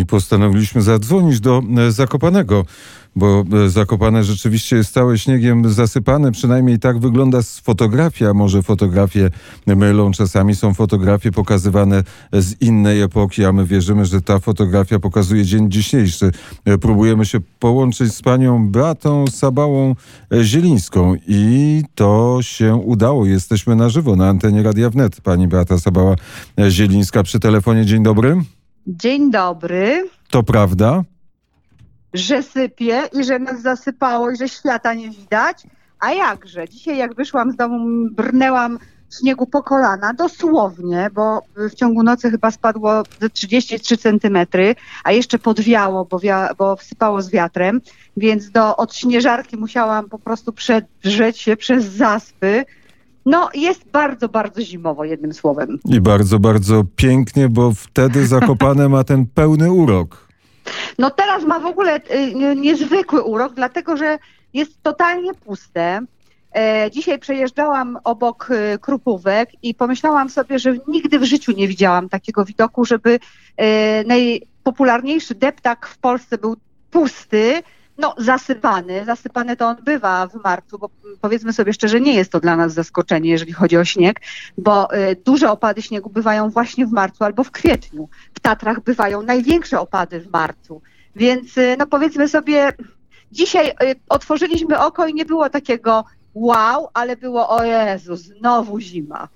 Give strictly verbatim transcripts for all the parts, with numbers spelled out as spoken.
postanowiliśmy zadzwonić do Zakopanego, bo Zakopane rzeczywiście jest całe śniegiem zasypane, przynajmniej tak wygląda z fotografii, a może fotografie mylą. Czasami są fotografie pokazywane z innej epoki, a my wierzymy, że ta fotografia pokazuje dzień dzisiejszy. Próbujemy się połączyć z panią Beatą Sabałą-Zielińską i to się udało. Jesteśmy na żywo na antenie Radia Wnet. Pani Beata Sabała-Zielińska przy telefonie. Dzień dobry. Dzień dobry. To prawda? Że sypie i że nas zasypało i że świata nie widać. A jakże? Dzisiaj jak wyszłam z domu, brnęłam w śniegu po kolana, dosłownie, bo w ciągu nocy chyba spadło trzydzieści trzy centymetry, a jeszcze podwiało, bo, wia- bo wsypało z wiatrem, więc do odśnieżarki musiałam po prostu przedrzeć się przez zaspy. No jest bardzo, bardzo zimowo, jednym słowem. I bardzo, bardzo pięknie, bo wtedy Zakopane ma ten pełny urok. No teraz ma w ogóle y, niezwykły urok, dlatego że jest totalnie puste. E, dzisiaj przejeżdżałam obok y, Krupówek i pomyślałam sobie, że nigdy w życiu nie widziałam takiego widoku, żeby y, najpopularniejszy deptak w Polsce był pusty, no zasypany. Zasypany to on bywa w marcu, bo powiedzmy sobie szczerze, nie jest to dla nas zaskoczenie, jeżeli chodzi o śnieg, bo y, duże opady śniegu bywają właśnie w marcu albo w kwietniu. W Tatrach bywają największe opady w marcu, więc y, no powiedzmy sobie, dzisiaj y, otworzyliśmy oko i nie było takiego wow, ale było o Jezu, znowu zima.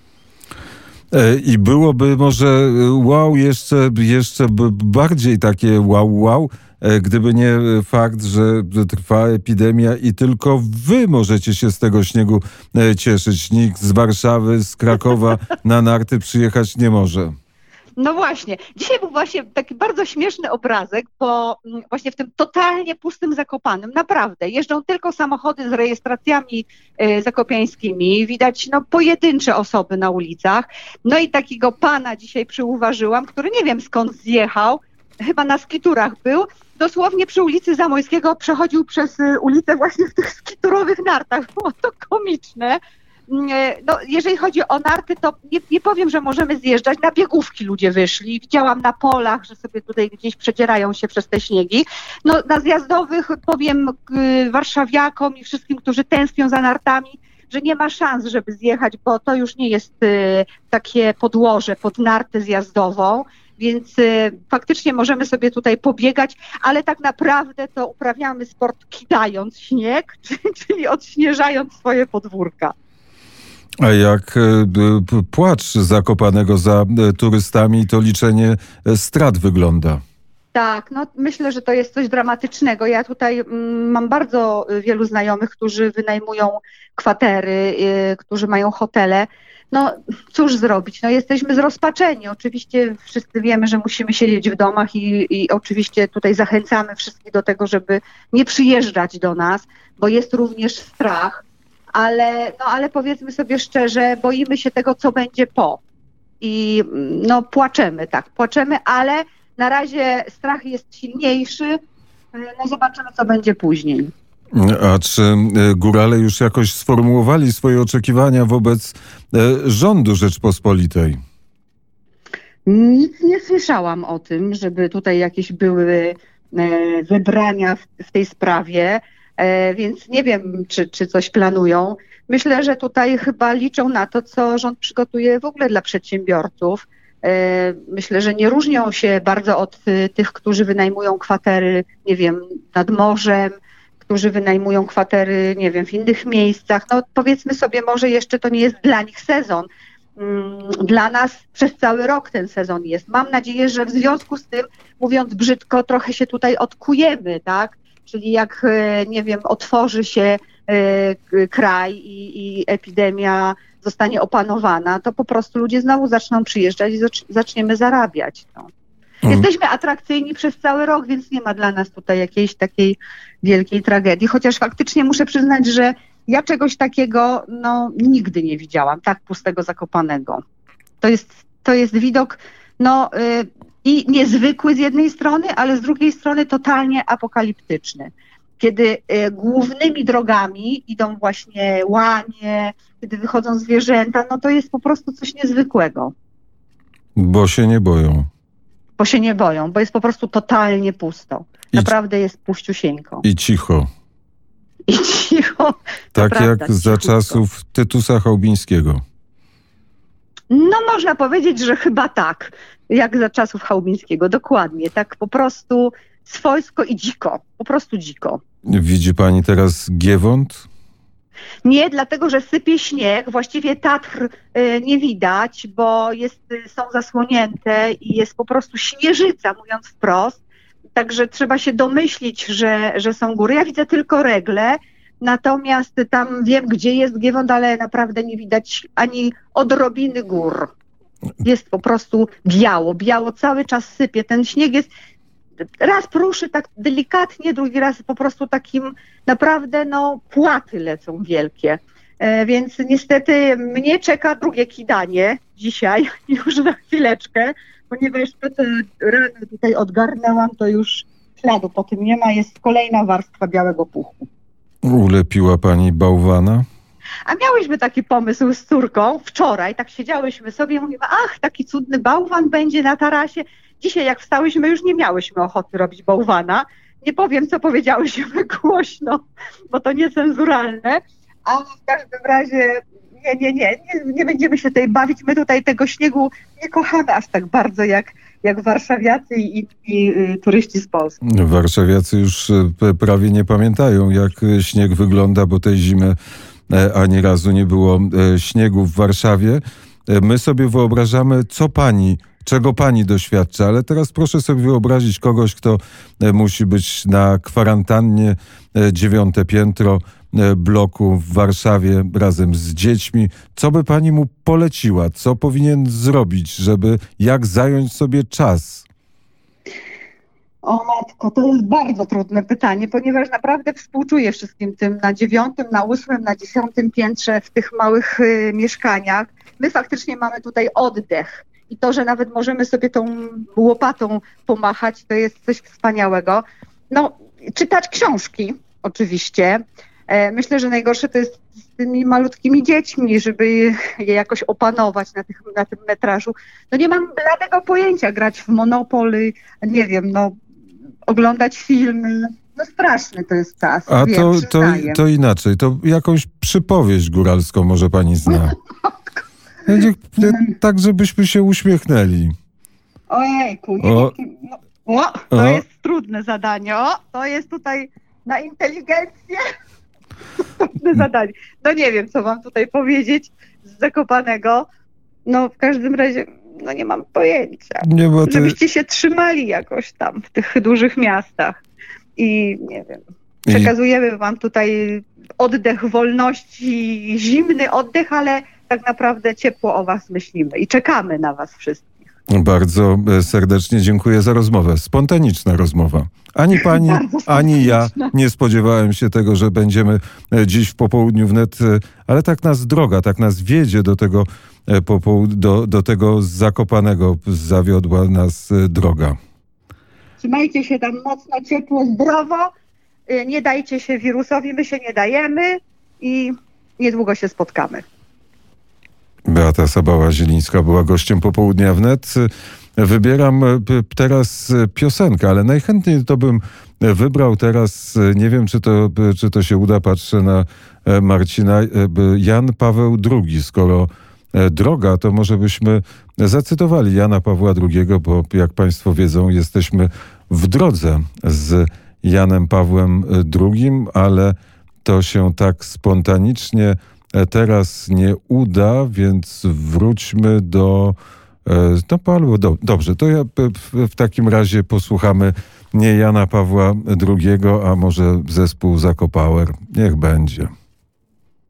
I byłoby może wow jeszcze, jeszcze bardziej takie wow, wow, gdyby nie fakt, że trwa epidemia i tylko wy możecie się z tego śniegu cieszyć. Nikt z Warszawy, z Krakowa na narty przyjechać nie może. No właśnie. Dzisiaj był właśnie taki bardzo śmieszny obrazek, bo właśnie w tym totalnie pustym Zakopanem, naprawdę, jeżdżą tylko samochody z rejestracjami y, zakopiańskimi, widać no pojedyncze osoby na ulicach. No i takiego pana dzisiaj przyuważyłam, który nie wiem skąd zjechał, chyba na skiturach był, dosłownie przy ulicy Zamojskiego przechodził przez y, ulicę właśnie w tych skiturowych nartach. Było to komiczne. No, jeżeli chodzi o narty, to nie, nie powiem, że możemy zjeżdżać. Na biegówki ludzie wyszli. Widziałam na polach, że sobie tutaj gdzieś przedzierają się przez te śniegi. No, na zjazdowych powiem y, warszawiakom i wszystkim, którzy tęsknią za nartami, że nie ma szans, żeby zjechać, bo to już nie jest y, takie podłoże pod nartę zjazdową. Więc y, faktycznie możemy sobie tutaj pobiegać, ale tak naprawdę to uprawiamy sport kidając śnieg, czyli odśnieżając swoje podwórka. A jak płacz Zakopanego za turystami, to liczenie strat wygląda? Tak, no myślę, że to jest coś dramatycznego. Ja tutaj mm, mam bardzo wielu znajomych, którzy wynajmują kwatery, yy, którzy mają hotele. No cóż zrobić, no jesteśmy zrozpaczeni. Oczywiście wszyscy wiemy, że musimy siedzieć w domach i, i oczywiście tutaj zachęcamy wszystkich do tego, żeby nie przyjeżdżać do nas, bo jest również strach. Ale, no, ale powiedzmy sobie szczerze, boimy się tego, co będzie po. I no płaczemy, tak, płaczemy, ale na razie strach jest silniejszy. No zobaczymy, co będzie później. A czy górale już jakoś sformułowali swoje oczekiwania wobec rządu Rzeczpospolitej? Nic nie słyszałam o tym, żeby tutaj jakieś były zebrania w, w tej sprawie. E, więc nie wiem, czy, czy coś planują. Myślę, że tutaj chyba liczą na to, co rząd przygotuje w ogóle dla przedsiębiorców. E, myślę, że nie różnią się bardzo od y, tych, którzy wynajmują kwatery, nie wiem, nad morzem, którzy wynajmują kwatery, nie wiem, w innych miejscach. No powiedzmy sobie, może jeszcze to nie jest dla nich sezon. Mm, dla nas przez cały rok ten sezon jest. Mam nadzieję, że w związku z tym, mówiąc brzydko, trochę się tutaj odkujemy, tak? Czyli jak, nie wiem, otworzy się y, kraj i, i epidemia zostanie opanowana, to po prostu ludzie znowu zaczną przyjeżdżać i zaczniemy zarabiać. No. Mm. Jesteśmy atrakcyjni przez cały rok, więc nie ma dla nas tutaj jakiejś takiej wielkiej tragedii. Chociaż faktycznie muszę przyznać, że ja czegoś takiego no, nigdy nie widziałam, tak pustego Zakopanego. To jest, to jest widok, no... Y, I niezwykły z jednej strony, ale z drugiej strony totalnie apokaliptyczny. Kiedy y, głównymi drogami idą właśnie łanie, kiedy wychodzą zwierzęta, no to jest po prostu coś niezwykłego. Bo się nie boją. bo się nie boją, bo jest po prostu totalnie pusto. I- Naprawdę jest puściusieńko. I cicho. I cicho. Tak to jak prawda, za cichutko. czasów Tytusa Chałbińskiego. No można powiedzieć, że chyba tak, jak za czasów Chałbińskiego, dokładnie. Tak po prostu swojsko i dziko, po prostu dziko. Widzi pani teraz Giewont? Nie, dlatego że sypie śnieg, właściwie Tatr y, nie widać, bo jest, y, są zasłonięte i jest po prostu śnieżyca, mówiąc wprost. Także trzeba się domyślić, że, że są góry. Ja widzę tylko Regle, natomiast tam wiem, gdzie jest Giewont, ale naprawdę nie widać ani odrobiny gór. Jest po prostu biało, biało cały czas sypie. Ten śnieg jest, raz pruszy tak delikatnie, drugi raz po prostu takim naprawdę, no, płaty lecą wielkie. E, więc niestety mnie czeka drugie kidanie dzisiaj, już za chwileczkę, ponieważ to, co rano tutaj odgarnęłam, to już śladu po tym nie ma, jest kolejna warstwa białego puchu. Ulepiła pani bałwana? A miałyśmy taki pomysł z córką wczoraj, tak siedziałyśmy sobie i mówimy, ach, taki cudny bałwan będzie na tarasie. Dzisiaj jak wstałyśmy, już nie miałyśmy ochoty robić bałwana. Nie powiem, co powiedziałyśmy głośno, bo to niecenzuralne, ale w każdym razie nie, nie, nie, nie, nie będziemy się tutaj bawić. My tutaj tego śniegu nie kochamy aż tak bardzo jak, jak warszawiacy i inni y, turyści z Polski. Warszawiacy już e, prawie nie pamiętają, jak e, śnieg wygląda, bo tej zimy e, ani razu nie było e, śniegu w Warszawie. E, My sobie wyobrażamy, co pani, czego pani doświadcza, ale teraz proszę sobie wyobrazić kogoś, kto e, musi być na kwarantannie, e, dziewiąte piętro e, bloku w Warszawie razem z dziećmi. Co by pani mu poleciła? Co powinien zrobić, żeby jak zająć sobie czas? O matko, to jest bardzo trudne pytanie, ponieważ naprawdę współczuję wszystkim tym na dziewiątym, na ósmym, na dziesiątym piętrze w tych małych y, mieszkaniach. My faktycznie mamy tutaj oddech i to, że nawet możemy sobie tą łopatą pomachać, to jest coś wspaniałego. No, czytać książki oczywiście. E, myślę, że najgorsze to jest z tymi malutkimi dziećmi, żeby je jakoś opanować na, tych, na tym metrażu. No nie mam bladego pojęcia, grać w Monopoly, nie wiem, no oglądać filmy. No straszny to jest czas. A wiem, to, to, przyznaję. to inaczej, to jakąś przypowieść góralską może pani zna. Nie, nie, tak, żebyśmy się uśmiechnęli. Ojejku, nie, O. no, o, to O. jest trudne zadanie. O, to jest tutaj na inteligencję trudne zadanie. No nie wiem, co mam tutaj powiedzieć z Zakopanego. No w każdym razie, no nie mam pojęcia. Nie, bo to, Żebyście się trzymali jakoś tam w tych dużych miastach. I nie wiem, I- przekazujemy wam tutaj oddech wolności, zimny oddech, ale tak naprawdę ciepło o was myślimy i czekamy na was wszystkich. bardzo serdecznie dziękuję za rozmowę. Spontaniczna rozmowa. Ani pani, Bardzo ani ja spontaniczna. nie spodziewałem się tego, że będziemy e, dziś w popołudniu wnet, e, ale tak nas droga, tak nas wiedzie do tego, e, popoł- do, do tego Zakopanego. Zawiodła nas e, droga. Trzymajcie się tam mocno, ciepło, zdrowo. Y, Nie dajcie się wirusowi, my się nie dajemy i niedługo się spotkamy. Beata Sabała-Zielińska była gościem popołudnia wnet. Wybieram e, p- teraz e, piosenkę, ale najchętniej to bym e, wybrał teraz, e, nie wiem czy to, e, czy to się uda, patrzę na e, Marcina, e, b- Jan Paweł drugi. Skoro e, droga, to może byśmy zacytowali Jana Pawła drugiego, bo jak państwo wiedzą, jesteśmy w drodze z Janem Pawłem drugim, ale to się tak spontanicznie e, teraz nie uda, więc wróćmy do... e, No, Paweł, do, dobrze, to ja p- w, w takim razie posłuchamy nie Jana Pawła drugiego, a może zespół Zakopauer. Niech będzie.